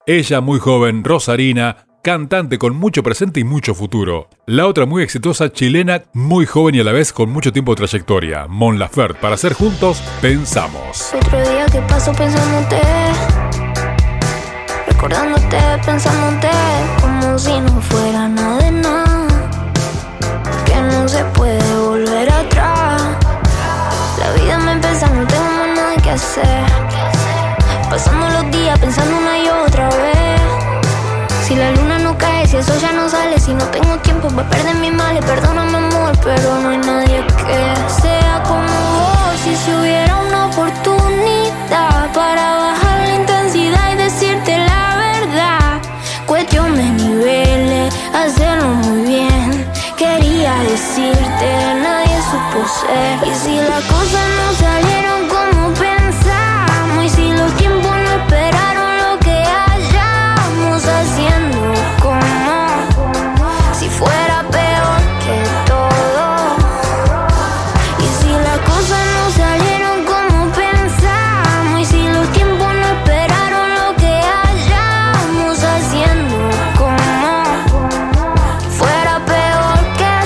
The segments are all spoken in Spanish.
Ella muy joven, Rosarina, cantante con mucho presente y mucho futuro. La otra muy exitosa chilena, muy joven y a la vez con mucho tiempo de trayectoria, Mon Laferte. Para ser juntos, pensamos. Otro día que paso pensándote, recordándote, pensándote, como si no fuera nada de nada, que no se puede volver atrás. La vida me empieza, no tengo más nada que hacer, pasando los días pensando una y otra vez. Si la luna no cae, si eso ya no sale, si no tengo tiempo para perder mis males, perdóname amor, pero no hay nadie que sea como vos. Y si hubiera una oportunidad para bajar la intensidad y decirte la verdad, cuestión de niveles, hacerlo muy bien, quería decirte, nadie supo ser. Y si las cosas no salieron como pensamos, y si los tiempos no esperaron lo que hayamos haciendo, como si fuera peor que todo. Y si las cosas no salieron como pensamos, y si los tiempos no esperaron lo que hayamos haciendo, como si fuera peor que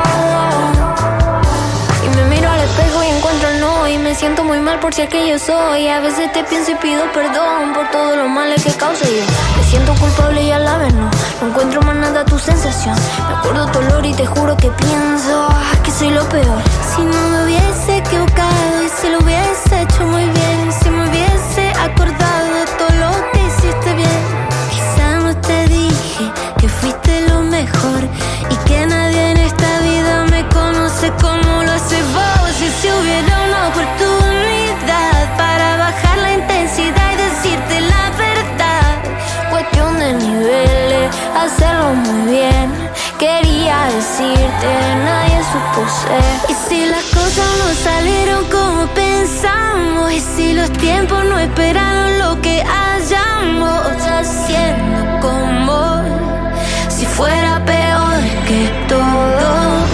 todo. Y me miro al espejo y encuentro el no, y me siento muy mal por ser que yo soy. A veces te pienso y pido perdón por todos los males que causé yo. Me siento culpable y a la vez no encuentro más nada tu sensación. Me acuerdo tu olor y te juro que pienso que soy lo peor. Si no me hubiese equivocado y si lo hubiese hecho muy bien, si me hubiese acordado de todo lo que hiciste bien, quizá no te dije que fuiste lo mejor y que nadie en esta vida me conoce como lo haces vos. Y si hubiera una oportunidad para bajar la intensidad y decirte la verdad, cuestión de niveles, hacerlo muy bien, quería decirte, nadie supo ser. Y si las cosas no salieron como pensamos, y si los tiempos no esperaron lo que hayamos haciendo como si fuera peor que todo.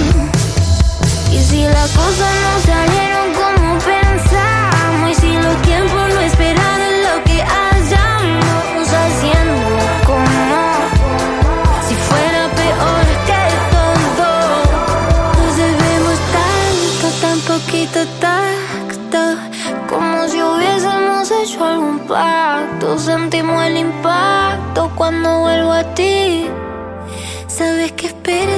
Y si las cosas no salieron como pensamos, y si los tiempos no esperaron lo que hayamos haciendo como si fuera peor que todo. Nos debemos tanto, tan poquito tacto, como si hubiésemos hecho algún pacto. Sentimos el impacto cuando vuelvo a ti. Sabes que esperé